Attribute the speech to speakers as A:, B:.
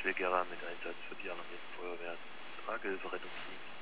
A: Gera mit Einsatz für die alarmierten Feuerwehren, Tragehilfe, Rettungsdienst.